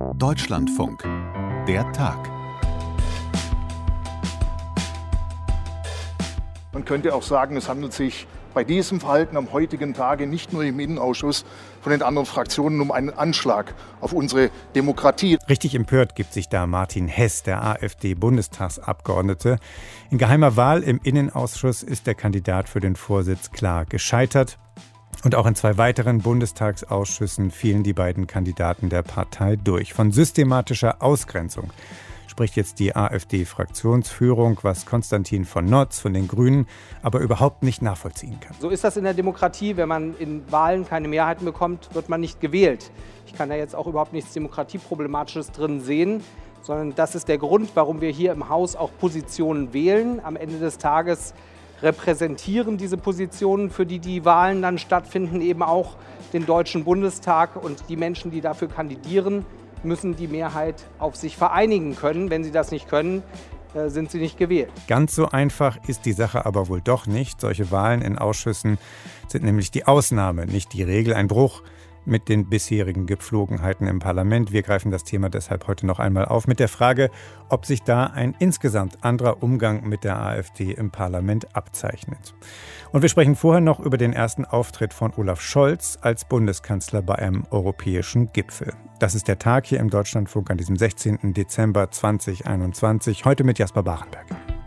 Deutschlandfunk. Der Tag. Man könnte auch sagen, es handelt sich bei diesem Verhalten am heutigen Tage nicht nur im Innenausschuss von den anderen Fraktionen um einen Anschlag auf unsere Demokratie. Richtig empört gibt sich da Martin Hess, der AfD-Bundestagsabgeordnete. In geheimer Wahl im Innenausschuss ist der Kandidat für den Vorsitz klar gescheitert. Und auch in 2 weiteren Bundestagsausschüssen fielen die beiden Kandidaten der Partei durch. Von systematischer Ausgrenzung spricht jetzt die AfD-Fraktionsführung, was Konstantin von Notz von den Grünen aber überhaupt nicht nachvollziehen kann. So ist das in der Demokratie. Wenn man in Wahlen keine Mehrheiten bekommt, wird man nicht gewählt. Ich kann da jetzt auch überhaupt nichts Demokratieproblematisches drin sehen, sondern das ist der Grund, warum wir hier im Haus auch Positionen wählen. Am Ende des Tages repräsentieren diese Positionen, für die Wahlen dann stattfinden, eben auch den Deutschen Bundestag. Und die Menschen, die dafür kandidieren, müssen die Mehrheit auf sich vereinigen können. Wenn sie das nicht können, sind sie nicht gewählt. Ganz so einfach ist die Sache aber wohl doch nicht. Solche Wahlen in Ausschüssen sind nämlich die Ausnahme, nicht die Regel, ein Bruch mit den bisherigen Gepflogenheiten im Parlament. Wir greifen das Thema deshalb heute noch einmal auf mit der Frage, ob sich da ein insgesamt anderer Umgang mit der AfD im Parlament abzeichnet. Und wir sprechen vorher noch über den ersten Auftritt von Olaf Scholz als Bundeskanzler bei einem europäischen Gipfel. Das ist der Tag hier im Deutschlandfunk an diesem 16. Dezember 2021. Heute mit Jasper Barenberg.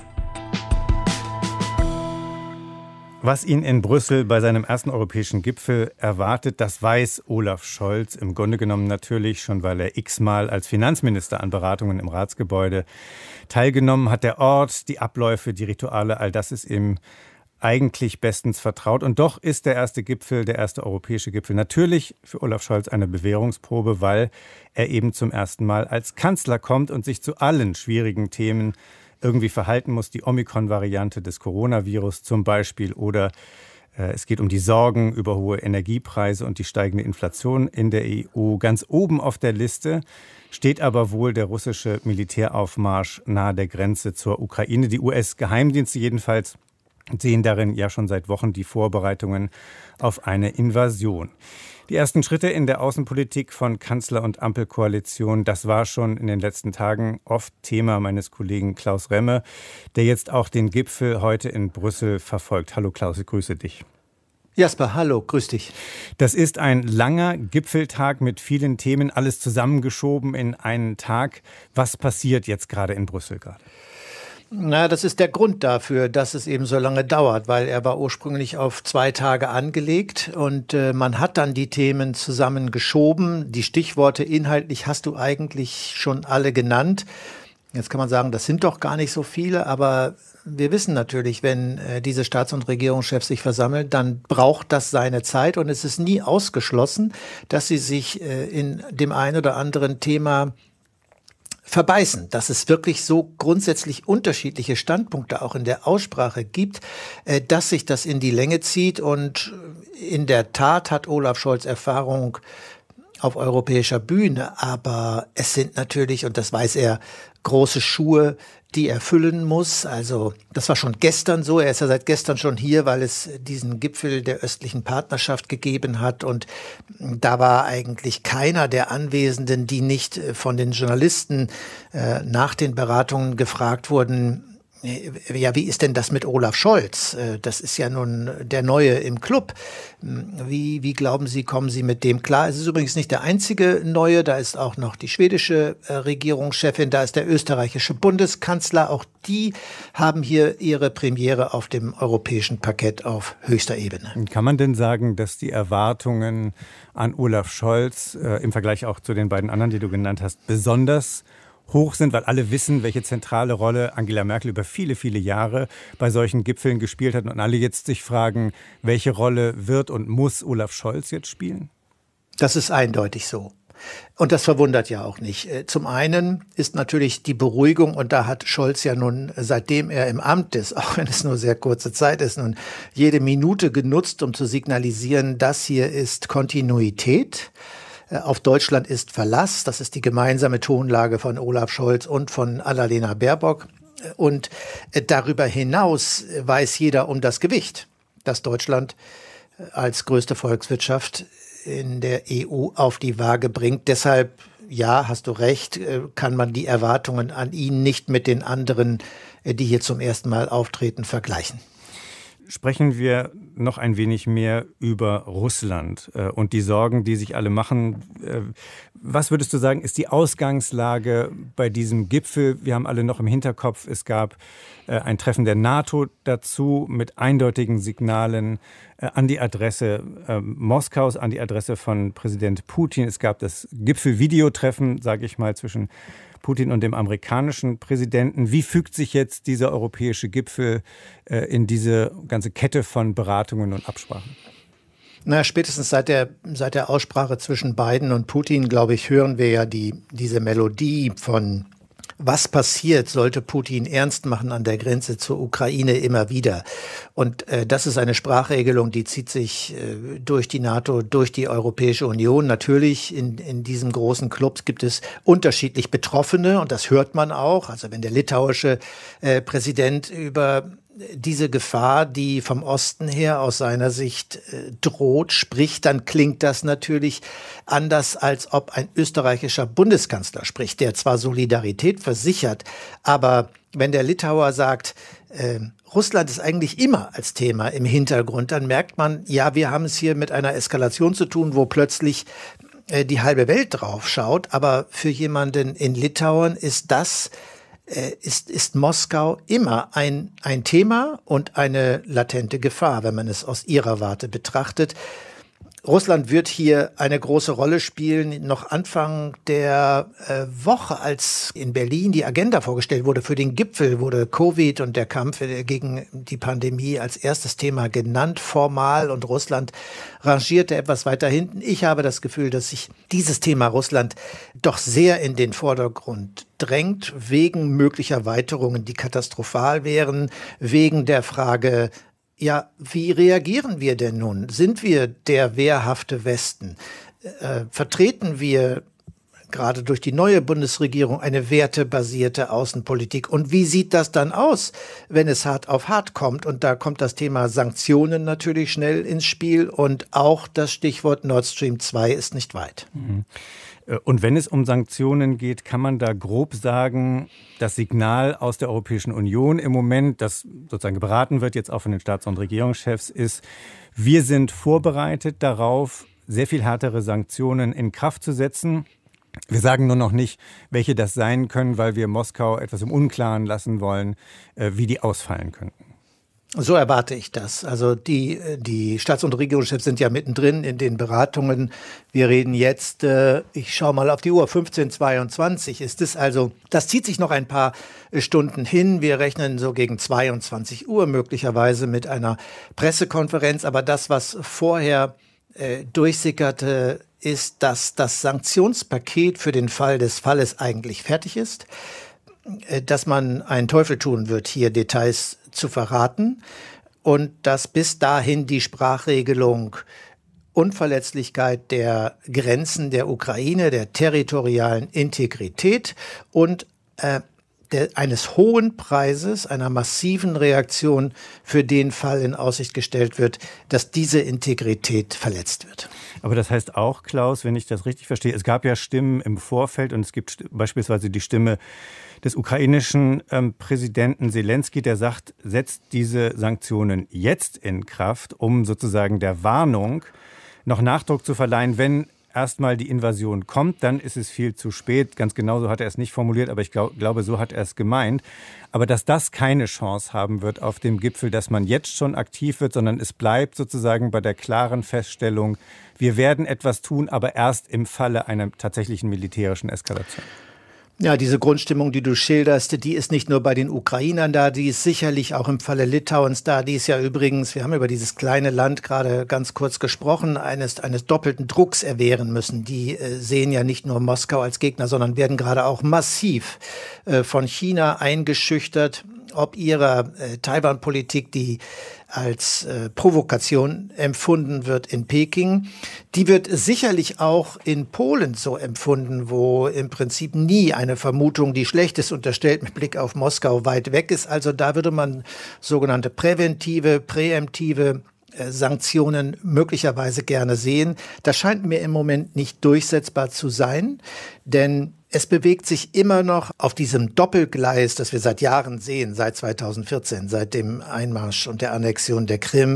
Was ihn in Brüssel bei seinem ersten europäischen Gipfel erwartet, das weiß Olaf Scholz im Grunde genommen natürlich schon, weil er x-mal als Finanzminister an Beratungen im Ratsgebäude teilgenommen hat. Der Ort, die Abläufe, die Rituale, all das ist ihm eigentlich bestens vertraut. Und doch ist der erste Gipfel, der erste europäische Gipfel, natürlich für Olaf Scholz eine Bewährungsprobe, weil er eben zum ersten Mal als Kanzler kommt und sich zu allen schwierigen Themen irgendwie verhalten muss, die Omikron-Variante des Coronavirus zum Beispiel, oder es geht um die Sorgen über hohe Energiepreise und die steigende Inflation in der EU. Ganz oben auf der Liste steht aber wohl der russische Militäraufmarsch nahe der Grenze zur Ukraine. Die US-Geheimdienste jedenfalls sehen darin ja schon seit Wochen die Vorbereitungen auf eine Invasion. Die ersten Schritte in der Außenpolitik von Kanzler- und Ampelkoalition, das war schon in den letzten Tagen oft Thema meines Kollegen Klaus Remme, der jetzt auch den Gipfel heute in Brüssel verfolgt. Hallo Klaus, ich grüße dich. Jasper, hallo, grüß dich. Das ist ein langer Gipfeltag mit vielen Themen, alles zusammengeschoben in einen Tag. Was passiert jetzt gerade in Brüssel gerade? Na, das ist der Grund dafür, dass es eben so lange dauert, weil er war ursprünglich auf 2 Tage angelegt und man hat dann die Themen zusammengeschoben. Die Stichworte inhaltlich hast du eigentlich schon alle genannt. Jetzt kann man sagen, das sind doch gar nicht so viele, aber wir wissen natürlich, wenn diese Staats- und Regierungschefs sich versammeln, dann braucht das seine Zeit und es ist nie ausgeschlossen, dass sie sich in dem einen oder anderen Thema verbeißen, dass es wirklich so grundsätzlich unterschiedliche Standpunkte auch in der Aussprache gibt, dass sich das in die Länge zieht. Und in der Tat hat Olaf Scholz Erfahrung auf europäischer Bühne, aber es sind natürlich, und das weiß er, große Schuhe, die er füllen muss. Also das war schon gestern so. Er ist ja seit gestern schon hier, weil es diesen Gipfel der östlichen Partnerschaft gegeben hat. Und da war eigentlich keiner der Anwesenden, die nicht von den Journalisten nach den Beratungen gefragt wurden, ja, wie ist denn das mit Olaf Scholz? Das ist ja nun der Neue im Club. Wie glauben Sie, kommen Sie mit dem klar? Es ist übrigens nicht der einzige Neue. Da ist auch noch die schwedische Regierungschefin. Da ist der österreichische Bundeskanzler. Auch die haben hier ihre Premiere auf dem europäischen Parkett auf höchster Ebene. Kann man denn sagen, dass die Erwartungen an Olaf Scholz im Vergleich auch zu den beiden anderen, die du genannt hast, besonders hoch sind, weil alle wissen, welche zentrale Rolle Angela Merkel über viele, viele Jahre bei solchen Gipfeln gespielt hat und alle jetzt sich fragen, welche Rolle wird und muss Olaf Scholz jetzt spielen? Das ist eindeutig so. Und das verwundert ja auch nicht. Zum einen ist natürlich die Beruhigung, und da hat Scholz ja nun, seitdem er im Amt ist, auch wenn es nur sehr kurze Zeit ist, nun jede Minute genutzt, um zu signalisieren, das hier ist Kontinuität. Auf Deutschland ist Verlass. Das ist die gemeinsame Tonlage von Olaf Scholz und von Annalena Baerbock. Und darüber hinaus weiß jeder um das Gewicht, das Deutschland als größte Volkswirtschaft in der EU auf die Waage bringt. Deshalb ja, hast du recht, kann man die Erwartungen an ihn nicht mit den anderen, die hier zum ersten Mal auftreten, vergleichen. Sprechen wir noch ein wenig mehr über Russland und die Sorgen, die sich alle machen. Was würdest du sagen, ist die Ausgangslage bei diesem Gipfel? Wir haben alle noch im Hinterkopf, es gab ein Treffen der NATO dazu mit eindeutigen Signalen an die Adresse Moskaus, an die Adresse von Präsident Putin. Es gab das Gipfel-Videotreffen, sage ich mal, zwischen Putin und dem amerikanischen Präsidenten. Wie fügt sich jetzt dieser europäische Gipfel in diese ganze Kette von Beratungen und Absprachen? Na, spätestens seit der Aussprache zwischen Biden und Putin, glaube ich, hören wir ja diese Melodie von was passiert, sollte Putin ernst machen an der Grenze zur Ukraine immer wieder. Und das ist eine Sprachregelung, die zieht sich durch die NATO, durch die Europäische Union. Natürlich in diesem großen Club gibt es unterschiedlich Betroffene und das hört man auch. Also wenn der litauische Präsident über diese Gefahr, die vom Osten her aus seiner Sicht droht, spricht, dann klingt das natürlich anders, als ob ein österreichischer Bundeskanzler spricht, der zwar Solidarität versichert, aber wenn der Litauer sagt, Russland ist eigentlich immer als Thema im Hintergrund, dann merkt man, ja, wir haben es hier mit einer Eskalation zu tun, wo plötzlich die halbe Welt drauf schaut, aber für jemanden in Litauen ist das ist Moskau immer ein Thema und eine latente Gefahr, wenn man es aus ihrer Warte betrachtet. Russland wird hier eine große Rolle spielen. Noch Anfang der Woche, als in Berlin die Agenda vorgestellt wurde für den Gipfel, wurde Covid und der Kampf gegen die Pandemie als erstes Thema genannt, formal, und Russland rangierte etwas weiter hinten. Ich habe das Gefühl, dass sich dieses Thema Russland doch sehr in den Vordergrund drängt, wegen möglicher Erweiterungen, die katastrophal wären, wegen der Frage, ja, wie reagieren wir denn nun? Sind wir der wehrhafte Westen? Vertreten wir gerade durch die neue Bundesregierung eine wertebasierte Außenpolitik? Und wie sieht das dann aus, wenn es hart auf hart kommt? Und da kommt das Thema Sanktionen natürlich schnell ins Spiel und auch das Stichwort Nord Stream 2 ist nicht weit. Mhm. Und wenn es um Sanktionen geht, kann man da grob sagen, das Signal aus der Europäischen Union im Moment, das sozusagen beraten wird, jetzt auch von den Staats- und Regierungschefs, ist, wir sind vorbereitet darauf, sehr viel härtere Sanktionen in Kraft zu setzen. Wir sagen nur noch nicht, welche das sein können, weil wir Moskau etwas im Unklaren lassen wollen, wie die ausfallen könnten. So erwarte ich das. Also die Staats- und Regierungschefs sind ja mittendrin in den Beratungen. Wir reden jetzt, ich schaue mal auf die Uhr, 15:22 ist es. Also das zieht sich noch ein paar Stunden hin. Wir rechnen so gegen 22 Uhr möglicherweise mit einer Pressekonferenz. Aber das, was vorher durchsickerte, ist, dass das Sanktionspaket für den Fall des Falles eigentlich fertig ist. Dass man einen Teufel tun wird, hier Details zu verraten, und dass bis dahin die Sprachregelung Unverletzlichkeit der Grenzen der Ukraine, der territorialen Integrität und eines hohen Preises, einer massiven Reaktion für den Fall in Aussicht gestellt wird, dass diese Integrität verletzt wird. Aber das heißt auch, Klaus, wenn ich das richtig verstehe, es gab ja Stimmen im Vorfeld und es gibt beispielsweise die Stimme des ukrainischen Präsidenten Selenskyj, der sagt, setzt diese Sanktionen jetzt in Kraft, um sozusagen der Warnung noch Nachdruck zu verleihen, wenn erstmal die Invasion kommt, dann ist es viel zu spät. Ganz genau so hat er es nicht formuliert, aber ich glaube, so hat er es gemeint. Aber dass das keine Chance haben wird auf dem Gipfel, dass man jetzt schon aktiv wird, sondern es bleibt sozusagen bei der klaren Feststellung, wir werden etwas tun, aber erst im Falle einer tatsächlichen militärischen Eskalation. Ja, diese Grundstimmung, die du schilderst, die ist nicht nur bei den Ukrainern da, die ist sicherlich auch im Falle Litauens da. Die ist ja übrigens, wir haben über dieses kleine Land gerade ganz kurz gesprochen, eines doppelten Drucks erwehren müssen. Die sehen ja nicht nur Moskau als Gegner, sondern werden gerade auch massiv von China eingeschüchtert, ob ihrer Taiwan-Politik, die als Provokation empfunden wird in Peking. Die wird sicherlich auch in Polen so empfunden, wo im Prinzip nie eine Vermutung, die Schlechtes unterstellt, mit Blick auf Moskau weit weg ist. Also da würde man sogenannte präemptive Sanktionen möglicherweise gerne sehen. Das scheint mir im Moment nicht durchsetzbar zu sein, denn es bewegt sich immer noch auf diesem Doppelgleis, das wir seit Jahren sehen, seit 2014, seit dem Einmarsch und der Annexion der Krim,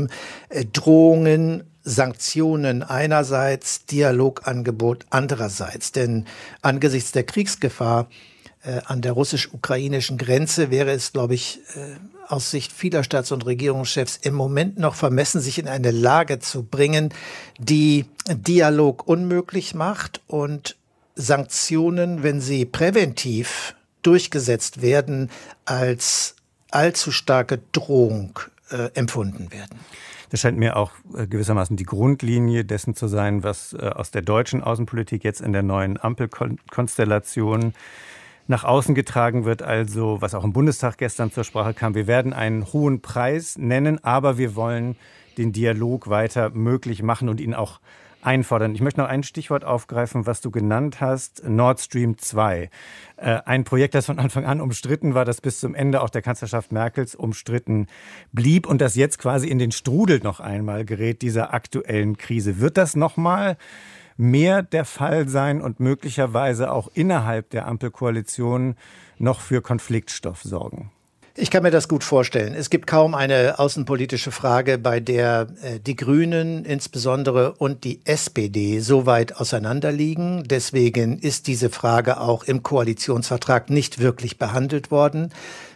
Drohungen, Sanktionen einerseits, Dialogangebot andererseits. Denn angesichts der Kriegsgefahr an der russisch-ukrainischen Grenze wäre es, glaube ich, aus Sicht vieler Staats- und Regierungschefs im Moment noch vermessen, sich in eine Lage zu bringen, die Dialog unmöglich macht und Sanktionen, wenn sie präventiv durchgesetzt werden, als allzu starke Drohung empfunden werden. Das scheint mir auch gewissermaßen die Grundlinie dessen zu sein, was aus der deutschen Außenpolitik jetzt in der neuen Ampelkonstellation nach außen getragen wird, also was auch im Bundestag gestern zur Sprache kam. Wir werden einen hohen Preis nennen, aber wir wollen den Dialog weiter möglich machen und ihn auch einfordern. Ich möchte noch ein Stichwort aufgreifen, was du genannt hast, Nord Stream 2. Ein Projekt, das von Anfang an umstritten war, das bis zum Ende auch der Kanzlerschaft Merkels umstritten blieb und das jetzt quasi in den Strudel noch einmal gerät dieser aktuellen Krise. Wird das nochmal mehr der Fall sein und möglicherweise auch innerhalb der Ampelkoalition noch für Konfliktstoff sorgen? Ich kann mir das gut vorstellen. Es gibt kaum eine außenpolitische Frage, bei der die Grünen insbesondere und die SPD so weit auseinanderliegen. Deswegen ist diese Frage auch im Koalitionsvertrag nicht wirklich behandelt worden.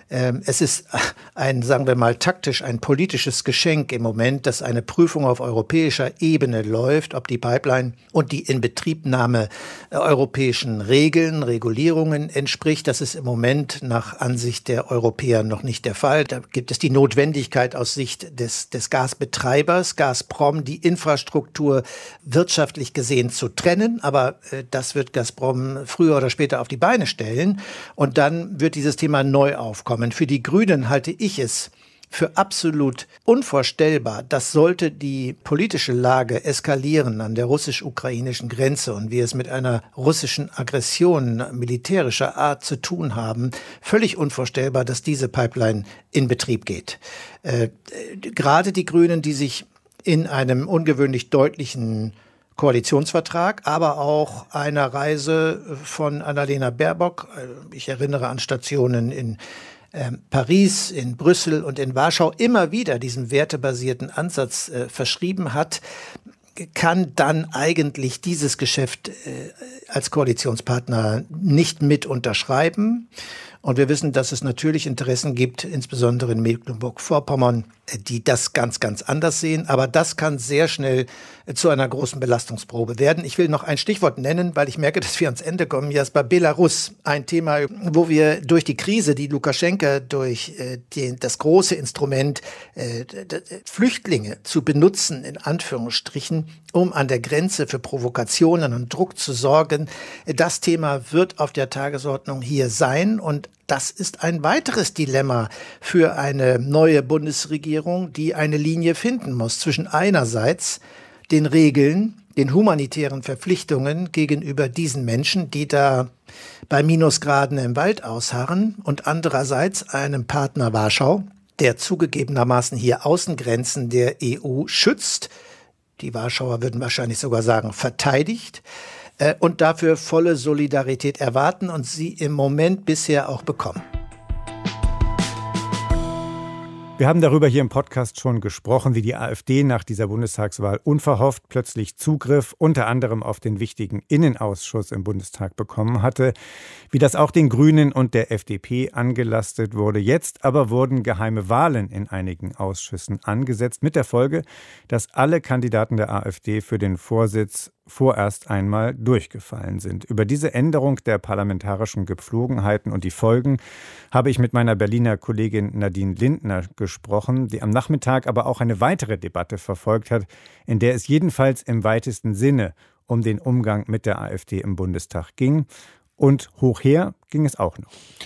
Es ist sagen wir mal, taktisch ein politisches Geschenk im Moment, dass eine Prüfung auf europäischer Ebene läuft, ob die Pipeline und die Inbetriebnahme europäischen Regeln, Regulierungen entspricht. Das ist im Moment nach Ansicht der Europäer noch nicht der Fall. Da gibt es die Notwendigkeit aus Sicht des Gasbetreibers, Gazprom, die Infrastruktur wirtschaftlich gesehen zu trennen. Aber das wird Gazprom früher oder später auf die Beine stellen. Und dann wird dieses Thema neu aufkommen. Für die Grünen halte ich es für absolut unvorstellbar, dass sollte die politische Lage eskalieren an der russisch-ukrainischen Grenze und wir es mit einer russischen Aggression militärischer Art zu tun haben, völlig unvorstellbar, dass diese Pipeline in Betrieb geht. Gerade die Grünen, die sich in einem ungewöhnlich deutlichen Koalitionsvertrag, aber auch einer Reise von Annalena Baerbock, ich erinnere an Stationen in Paris, in Brüssel und in Warschau immer wieder diesen wertebasierten Ansatz verschrieben hat, kann dann eigentlich dieses Geschäft als Koalitionspartner nicht mit unterschreiben. Und wir wissen, dass es natürlich Interessen gibt, insbesondere in Mecklenburg-Vorpommern, die das ganz, ganz anders sehen. Aber das kann sehr schnell zu einer großen Belastungsprobe werden. Ich will noch ein Stichwort nennen, weil ich merke, dass wir ans Ende kommen. Jasper, Belarus, ein Thema, wo wir durch die Krise, die Lukaschenka durch das große Instrument Flüchtlinge zu benutzen, in Anführungsstrichen, um an der Grenze für Provokationen und Druck zu sorgen. Das Thema wird auf der Tagesordnung hier sein und das ist ein weiteres Dilemma für eine neue Bundesregierung, die eine Linie finden muss zwischen einerseits den Regeln, den humanitären Verpflichtungen gegenüber diesen Menschen, die da bei Minusgraden im Wald ausharren, und andererseits einem Partner Warschau, der zugegebenermaßen hier Außengrenzen der EU schützt. Die Warschauer würden wahrscheinlich sogar sagen, verteidigt. Und dafür volle Solidarität erwarten und sie im Moment bisher auch bekommen. Wir haben darüber hier im Podcast schon gesprochen, wie die AfD nach dieser Bundestagswahl unverhofft plötzlich Zugriff unter anderem auf den wichtigen Innenausschuss im Bundestag bekommen hatte, wie das auch den Grünen und der FDP angelastet wurde. Jetzt aber wurden geheime Wahlen in einigen Ausschüssen angesetzt, mit der Folge, dass alle Kandidaten der AfD für den Vorsitz vorerst einmal durchgefallen sind. Über diese Änderung der parlamentarischen Gepflogenheiten und die Folgen habe ich mit meiner Berliner Kollegin Nadine Lindner gesprochen, die am Nachmittag aber auch eine weitere Debatte verfolgt hat, in der es jedenfalls im weitesten Sinne um den Umgang mit der AfD im Bundestag ging. Und hoch her ging es auch noch.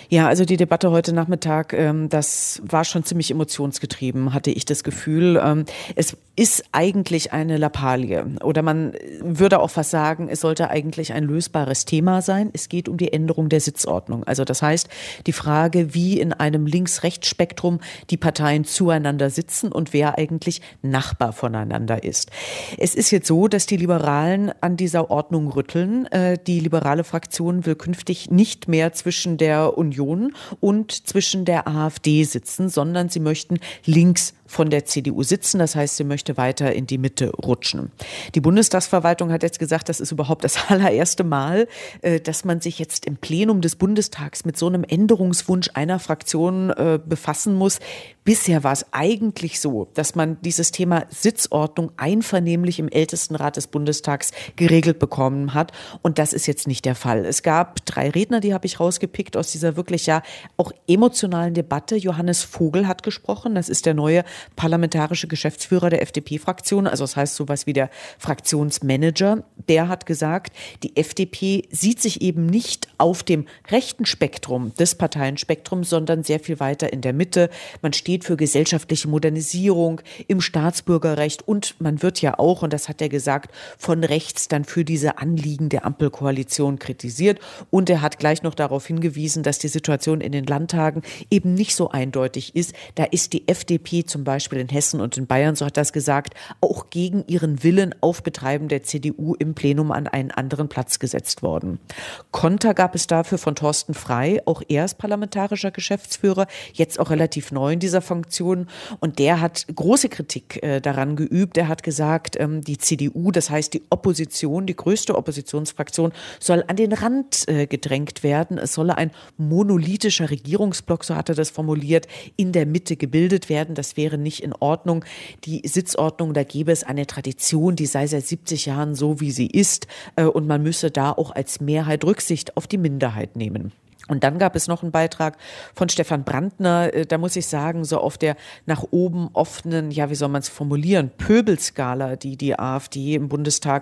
Ja, also die Debatte heute Nachmittag, das war schon ziemlich emotionsgetrieben, hatte ich das Gefühl. Es ist eigentlich eine Lappalie oder man würde auch fast sagen, es sollte eigentlich ein lösbares Thema sein. Es geht um die Änderung der Sitzordnung. Also das heißt, die Frage, wie in einem Links-Rechts-Spektrum die Parteien zueinander sitzen und wer eigentlich Nachbar voneinander ist. Es ist jetzt so, dass die Liberalen an dieser Ordnung rütteln. Die liberale Fraktion will künftig nicht mehr zwischen der Union und zwischen der AfD sitzen, sondern sie möchten links von der CDU sitzen. Das heißt, sie möchte weiter in die Mitte rutschen. Die Bundestagsverwaltung hat jetzt gesagt, das ist überhaupt das allererste Mal, dass man sich jetzt im Plenum des Bundestags mit so einem Änderungswunsch einer Fraktion befassen muss. Bisher war es eigentlich so, dass man dieses Thema Sitzordnung einvernehmlich im Ältestenrat des Bundestags geregelt bekommen hat. Und das ist jetzt nicht der Fall. Es gab 3 Redner, die habe ich rausgepickt aus dieser wirklich ja auch emotionalen Debatte. Johannes Vogel hat gesprochen. Das ist der neue parlamentarische Geschäftsführer der FDP-Fraktion. Also das heißt sowas wie der Fraktionsmanager. Der hat gesagt, die FDP sieht sich eben nicht auf dem rechten Spektrum des Parteienspektrums, sondern sehr viel weiter in der Mitte. Man steht für gesellschaftliche Modernisierung im Staatsbürgerrecht und man wird ja auch, und das hat er gesagt, von rechts dann für diese Anliegen der Ampelkoalition kritisiert. Und er hat gleich noch darauf hingewiesen, dass die Situation in den Landtagen eben nicht so eindeutig ist. Da ist die FDP zum Beispiel in Hessen und in Bayern, so hat das gesagt, auch gegen ihren Willen auf Betreiben der CDU im Plenum an einen anderen Platz gesetzt worden. Konter gab es dafür von Thorsten Frey, auch er ist parlamentarischer Geschäftsführer, jetzt auch relativ neu in dieser Funktion und der hat große Kritik daran geübt. Er hat gesagt, die CDU, das heißt die Opposition, die größte Oppositionsfraktion, soll an den Rand gedrängt werden. Es solle ein monolithischer Regierungsblock, so hat er das formuliert, in der Mitte gebildet werden. Das wäre nicht in Ordnung. Die Sitzordnung, da gäbe es eine Tradition, die sei seit 70 Jahren so, wie sie ist und man müsse da auch als Mehrheit Rücksicht auf die Minderheit nehmen. Und dann gab es noch einen Beitrag von Stefan Brandner, da muss ich sagen, so auf der nach oben offenen, ja, wie soll man es formulieren, Pöbelskala, die AfD im Bundestag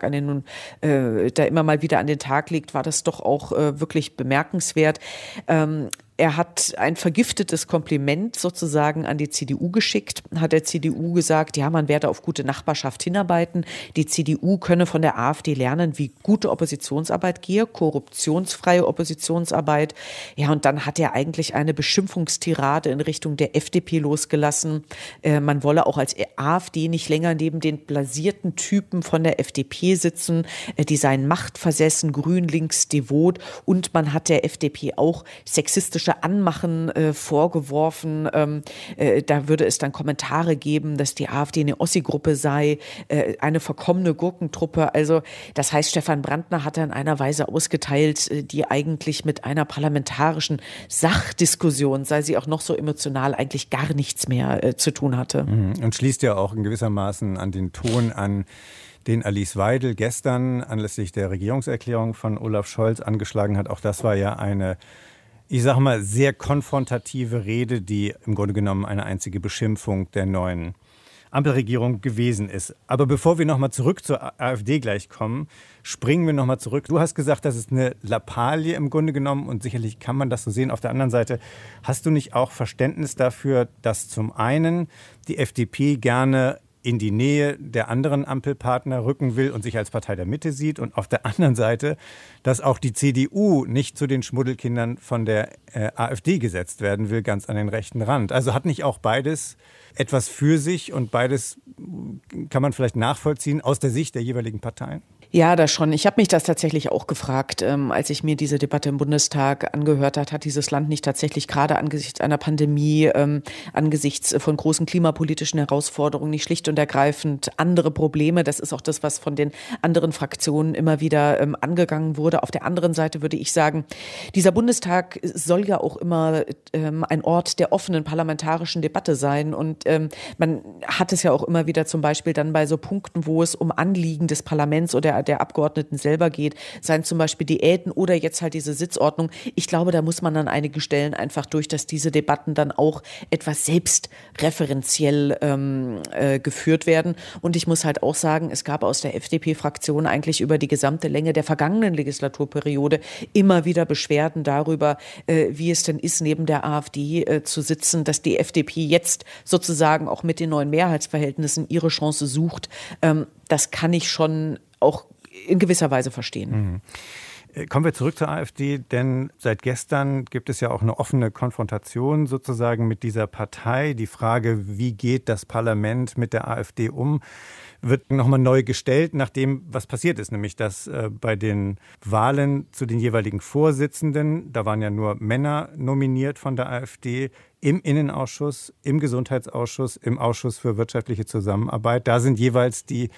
da immer mal wieder an den Tag legt, war das doch auch wirklich bemerkenswert. Er hat ein vergiftetes Kompliment sozusagen an die CDU geschickt, hat der CDU gesagt, ja, man werde auf gute Nachbarschaft hinarbeiten. Die CDU könne von der AfD lernen, wie gute Oppositionsarbeit gehe, korruptionsfreie Oppositionsarbeit. Ja, und dann hat er eigentlich eine Beschimpfungstirade in Richtung der FDP losgelassen. Man wolle auch als AfD nicht länger neben den blasierten Typen von der FDP sitzen. Die seien machtversessen, grün, links, devot. Und man hat der FDP auch sexistische Anmachen vorgeworfen. Da würde es dann Kommentare geben, dass die AfD eine Ossi-Gruppe sei, eine verkommene Gurkentruppe. Also das heißt, Stefan Brandner hat da in einer Weise ausgeteilt, die eigentlich mit einer parlamentarischen Sachdiskussion, sei sie auch noch so emotional, eigentlich gar nichts mehr zu tun hatte. Und schließt ja auch in gewissermaßen an den Ton an, den Alice Weidel gestern anlässlich der Regierungserklärung von Olaf Scholz angeschlagen hat. Auch das war ja eine, ich sage mal, sehr konfrontative Rede, die im Grunde genommen eine einzige Beschimpfung der neuen Ampelregierung gewesen ist. Aber bevor wir nochmal zurück zur AfD gleich kommen, springen wir nochmal zurück. Du hast gesagt, das ist eine Lappalie im Grunde genommen und sicherlich kann man das so sehen. Auf der anderen Seite, hast du nicht auch Verständnis dafür, dass zum einen die FDP gerne in die Nähe der anderen Ampelpartner rücken will und sich als Partei der Mitte sieht und auf der anderen Seite, dass auch die CDU nicht zu den Schmuddelkindern von der AfD gesetzt werden will, ganz an den rechten Rand. Also hat nicht auch beides etwas für sich und beides kann man vielleicht nachvollziehen aus der Sicht der jeweiligen Parteien? Ja, das schon. Ich habe mich das tatsächlich auch gefragt, als ich mir diese Debatte im Bundestag angehört habe. Hat dieses Land nicht tatsächlich gerade angesichts einer Pandemie, angesichts von großen klimapolitischen Herausforderungen nicht schlicht und ergreifend andere Probleme? Das ist auch das, was von den anderen Fraktionen immer wieder angegangen wurde. Auf der anderen Seite würde ich sagen, dieser Bundestag soll ja auch immer ein Ort der offenen parlamentarischen Debatte sein. Und man hat es ja auch immer wieder zum Beispiel dann bei so Punkten, wo es um Anliegen des Parlaments oder der Abgeordneten selber geht, seien zum Beispiel Diäten oder jetzt halt diese Sitzordnung. Ich glaube, da muss man an einigen Stellen einfach durch, dass diese Debatten dann auch etwas selbstreferenziell geführt werden. Und ich muss halt auch sagen, es gab aus der FDP-Fraktion eigentlich über die gesamte Länge der vergangenen Legislaturperiode immer wieder Beschwerden darüber, wie es denn ist, neben der AfD zu sitzen, dass die FDP jetzt sozusagen auch mit den neuen Mehrheitsverhältnissen ihre Chance sucht. Das kann ich schon auch in gewisser Weise verstehen. Kommen wir zurück zur AfD, denn seit gestern gibt es ja auch eine offene Konfrontation sozusagen mit dieser Partei. Die Frage, wie geht das Parlament mit der AfD um, wird nochmal neu gestellt, nach dem, was passiert ist. Nämlich, dass bei den Wahlen zu den jeweiligen Vorsitzenden, da waren ja nur Männer nominiert von der AfD, im Innenausschuss, im Gesundheitsausschuss, im Ausschuss für wirtschaftliche Zusammenarbeit. Da sind jeweils die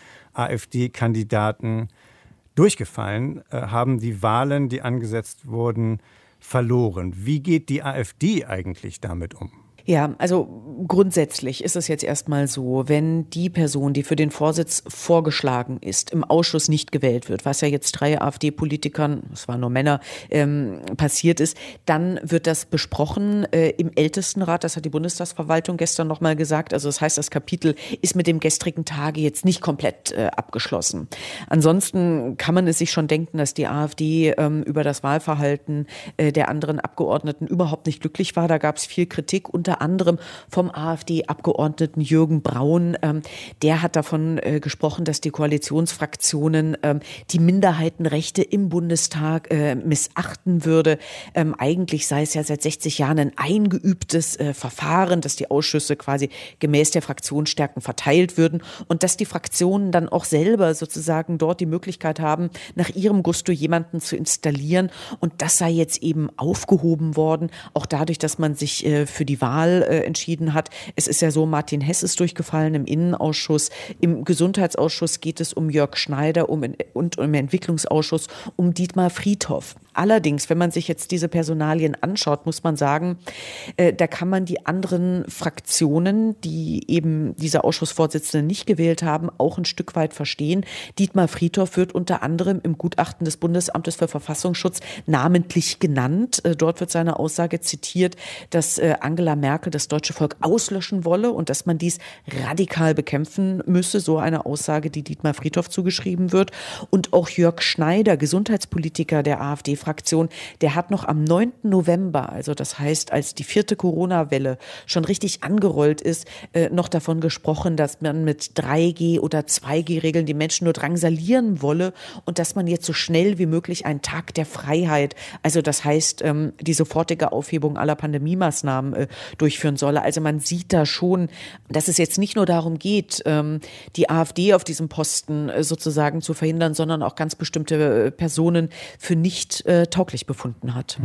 AfD-Kandidaten durchgefallen, haben die Wahlen, die angesetzt wurden, verloren. Wie geht die AfD eigentlich damit um? Ja, also grundsätzlich ist es jetzt erstmal so, wenn die Person, die für den Vorsitz vorgeschlagen ist, im Ausschuss nicht gewählt wird, was ja jetzt 3 AfD-Politikern, es waren nur Männer, passiert ist, dann wird das besprochen im Ältestenrat. Das hat die Bundestagsverwaltung gestern nochmal gesagt. Also das heißt, das Kapitel ist mit dem gestrigen Tage jetzt nicht komplett abgeschlossen. Ansonsten kann man es sich schon denken, dass die AfD über das Wahlverhalten der anderen Abgeordneten überhaupt nicht glücklich war. Da gab es viel Kritik, unter anderem vom AfD-Abgeordneten Jürgen Braun. Der hat davon gesprochen, dass die Koalitionsfraktionen die Minderheitenrechte im Bundestag missachten würde. Eigentlich sei es ja seit 60 Jahren ein eingeübtes Verfahren, dass die Ausschüsse quasi gemäß der Fraktionsstärken verteilt würden und dass die Fraktionen dann auch selber sozusagen dort die Möglichkeit haben, nach ihrem Gusto jemanden zu installieren. Und das sei jetzt eben aufgehoben worden, auch dadurch, dass man sich für die Wahl entschieden hat. Es ist ja so, Martin Hess ist durchgefallen im Innenausschuss. Im Gesundheitsausschuss geht es um Jörg Schneider und im Entwicklungsausschuss um Dietmar Friedhoff. Allerdings, wenn man sich jetzt diese Personalien anschaut, muss man sagen, da kann man die anderen Fraktionen, die eben diese Ausschussvorsitzenden nicht gewählt haben, auch ein Stück weit verstehen. Dietmar Friedhoff wird unter anderem im Gutachten des Bundesamtes für Verfassungsschutz namentlich genannt. Dort wird seine Aussage zitiert, dass Angela Merkel das deutsche Volk auslöschen wolle und dass man dies radikal bekämpfen müsse. So eine Aussage, die Dietmar Friedhoff zugeschrieben wird. Und auch Jörg Schneider, Gesundheitspolitiker der AfD-Fraktion, der hat noch am 9. November, also das heißt, als die 4. Corona-Welle schon richtig angerollt ist, noch davon gesprochen, dass man mit 3G- oder 2G-Regeln die Menschen nur drangsalieren wolle und dass man jetzt so schnell wie möglich einen Tag der Freiheit, also das heißt, die sofortige Aufhebung aller Pandemie-Maßnahmen durchführen solle. Also man sieht da schon, dass es jetzt nicht nur darum geht, die AfD auf diesem Posten sozusagen zu verhindern, sondern auch ganz bestimmte Personen für nicht tauglich befunden hat.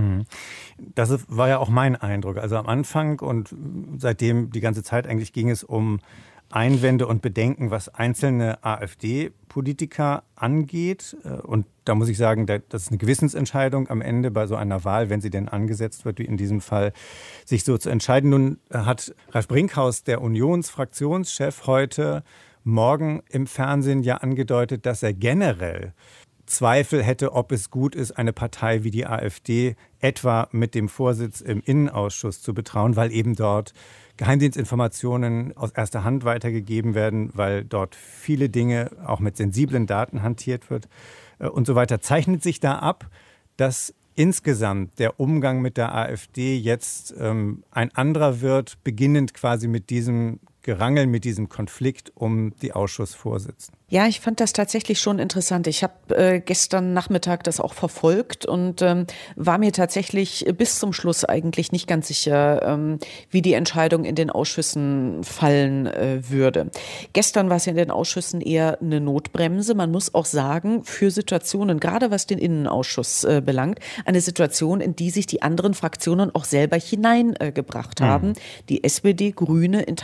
Das war ja auch mein Eindruck. Also am Anfang und seitdem die ganze Zeit eigentlich ging es um Einwände und Bedenken, was einzelne AfD-Politiker angeht. Und da muss ich sagen, das ist eine Gewissensentscheidung am Ende bei so einer Wahl, wenn sie denn angesetzt wird, wie in diesem Fall, sich so zu entscheiden. Nun hat Ralf Brinkhaus, der Unionsfraktionschef, heute Morgen im Fernsehen ja angedeutet, dass er generell Zweifel hätte, ob es gut ist, eine Partei wie die AfD etwa mit dem Vorsitz im Innenausschuss zu betrauen, weil eben dort Geheimdienstinformationen aus erster Hand weitergegeben werden, weil dort viele Dinge auch mit sensiblen Daten hantiert wird und so weiter. Zeichnet sich da ab, dass insgesamt der Umgang mit der AfD jetzt ein anderer wird, beginnend quasi mit diesem Gerangel, mit diesem Konflikt um die Ausschussvorsitzenden? Ja, ich fand das tatsächlich schon interessant. Ich habe gestern Nachmittag das auch verfolgt und war mir tatsächlich bis zum Schluss eigentlich nicht ganz sicher, wie die Entscheidung in den Ausschüssen fallen würde. Gestern war es ja in den Ausschüssen eher eine Notbremse. Man muss auch sagen, für Situationen, gerade was den Innenausschuss belangt, eine Situation, in die sich die anderen Fraktionen auch selber hineingebracht haben. Die SPD, Grüne, in Teilen auch die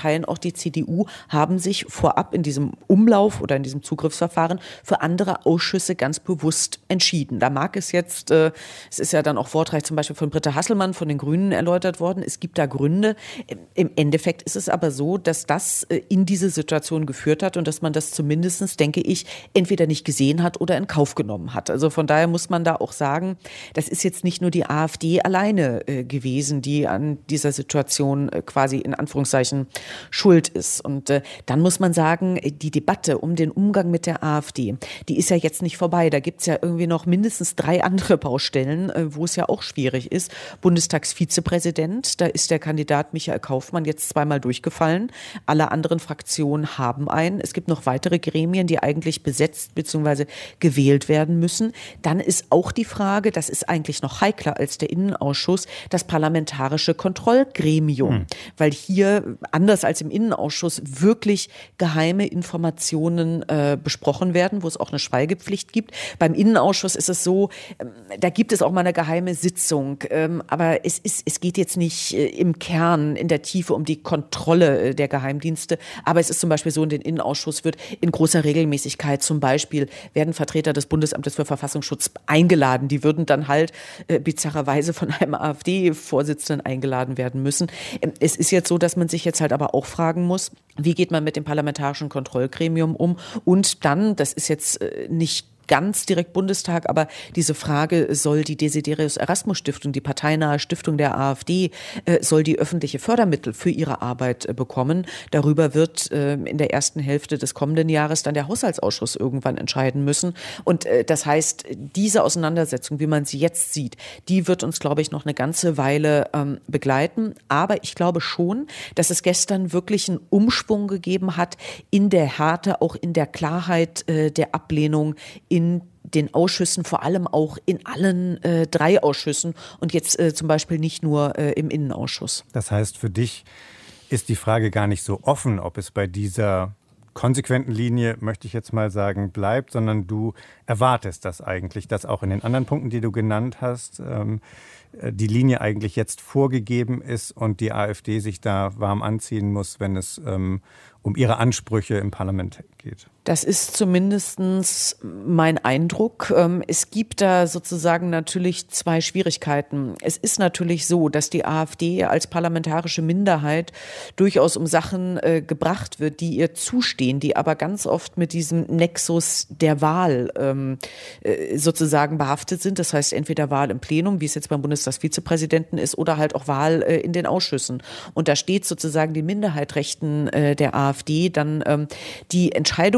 die CDU haben sich vorab in diesem Umlauf oder in diesem Zugriffsverfahren für andere Ausschüsse ganz bewusst entschieden. Da mag es jetzt, es ist ja dann auch wortreich zum Beispiel von Britta Hasselmann von den Grünen erläutert worden, es gibt da Gründe. Im Endeffekt ist es aber so, dass das in diese Situation geführt hat und dass man das zumindest, denke ich, entweder nicht gesehen hat oder in Kauf genommen hat. Also von daher muss man da auch sagen, das ist jetzt nicht nur die AfD alleine gewesen, die an dieser Situation quasi in Anführungszeichen schuld ist. Und dann muss man sagen, die Debatte um den Umgang mit der AfD, die ist ja jetzt nicht vorbei. Da gibt es ja irgendwie noch mindestens 3 andere Baustellen, wo es ja auch schwierig ist. Bundestagsvizepräsident, da ist der Kandidat Michael Kaufmann jetzt 2-mal durchgefallen. Alle anderen Fraktionen haben einen. Es gibt noch weitere Gremien, die eigentlich besetzt bzw. gewählt werden müssen. Dann ist auch die Frage, das ist eigentlich noch heikler als der Innenausschuss, das parlamentarische Kontrollgremium. Weil hier, anders als im Innenausschuss, wirklich geheime Informationen besprochen werden, wo es auch eine Schweigepflicht gibt. Beim Innenausschuss ist es so, da gibt es auch mal eine geheime Sitzung. Aber es geht jetzt nicht im Kern, in der Tiefe um die Kontrolle der Geheimdienste. Aber es ist zum Beispiel so, in den Innenausschuss wird in großer Regelmäßigkeit zum Beispiel werden Vertreter des Bundesamtes für Verfassungsschutz eingeladen. Die würden dann halt bizarrerweise von einem AfD-Vorsitzenden eingeladen werden müssen. Es ist jetzt so, dass man sich jetzt halt aber auch fragen muss, wie geht man mit dem parlamentarischen Kontrollgremium um? Und dann, das ist jetzt nicht ganz direkt Bundestag, aber diese Frage, soll die Desiderius Erasmus Stiftung, die parteinahe Stiftung der AfD, soll die öffentliche Fördermittel für ihre Arbeit bekommen? Darüber wird in der ersten Hälfte des kommenden Jahres dann der Haushaltsausschuss irgendwann entscheiden müssen. Und das heißt, diese Auseinandersetzung, wie man sie jetzt sieht, die wird uns, glaube ich, noch eine ganze Weile begleiten. Aber ich glaube schon, dass es gestern wirklich einen Umschwung gegeben hat in der Härte, auch in der Klarheit der Ablehnung in den Ausschüssen, vor allem auch in allen 3 Ausschüssen und jetzt zum Beispiel nicht nur im Innenausschuss. Das heißt, für dich ist die Frage gar nicht so offen, ob es bei dieser konsequenten Linie, möchte ich jetzt mal sagen, bleibt, sondern du erwartest das eigentlich, dass auch in den anderen Punkten, die du genannt hast, die Linie eigentlich jetzt vorgegeben ist und die AfD sich da warm anziehen muss, wenn es um ihre Ansprüche im Parlament geht. Das ist zumindest mein Eindruck. Es gibt da sozusagen natürlich 2 Schwierigkeiten. Es ist natürlich so, dass die AfD als parlamentarische Minderheit durchaus um Sachen gebracht wird, die ihr zustehen, die aber ganz oft mit diesem Nexus der Wahl sozusagen behaftet sind. Das heißt entweder Wahl im Plenum, wie es jetzt beim Bundestagsvizepräsidenten ist, oder halt auch Wahl in den Ausschüssen. Und da steht sozusagen den Minderheitsrechten der AfD dann die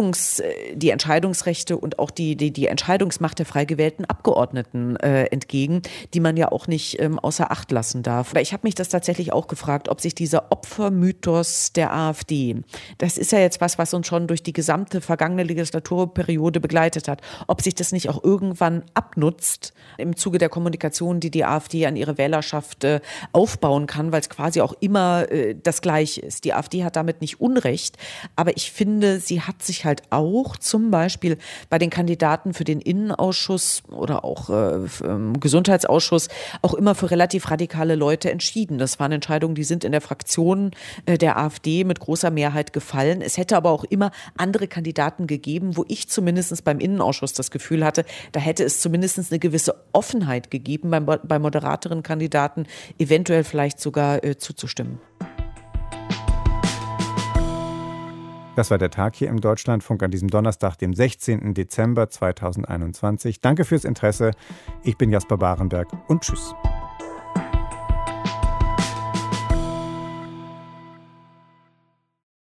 Entscheidungsrechte und auch die Entscheidungsmacht der frei gewählten Abgeordneten entgegen, die man ja auch nicht außer Acht lassen darf. Aber ich habe mich das tatsächlich auch gefragt, ob sich dieser Opfermythos der AfD, das ist ja jetzt was uns schon durch die gesamte vergangene Legislaturperiode begleitet hat, ob sich das nicht auch irgendwann abnutzt im Zuge der Kommunikation, die die AfD an ihre Wählerschaft aufbauen kann, weil es quasi auch immer das Gleiche ist. Die AfD hat damit nicht Unrecht, aber ich finde, sie hat sich halt auch zum Beispiel bei den Kandidaten für den Innenausschuss oder auch Gesundheitsausschuss auch immer für relativ radikale Leute entschieden. Das waren Entscheidungen, die sind in der Fraktion der AfD mit großer Mehrheit gefallen. Es hätte aber auch immer andere Kandidaten gegeben, wo ich zumindest beim Innenausschuss das Gefühl hatte, da hätte es zumindest eine gewisse Offenheit gegeben, bei moderateren Kandidaten eventuell vielleicht sogar zuzustimmen. Das war der Tag hier im Deutschlandfunk an diesem Donnerstag, dem 16. Dezember 2021. Danke fürs Interesse. Ich bin Jasper Barenberg und tschüss.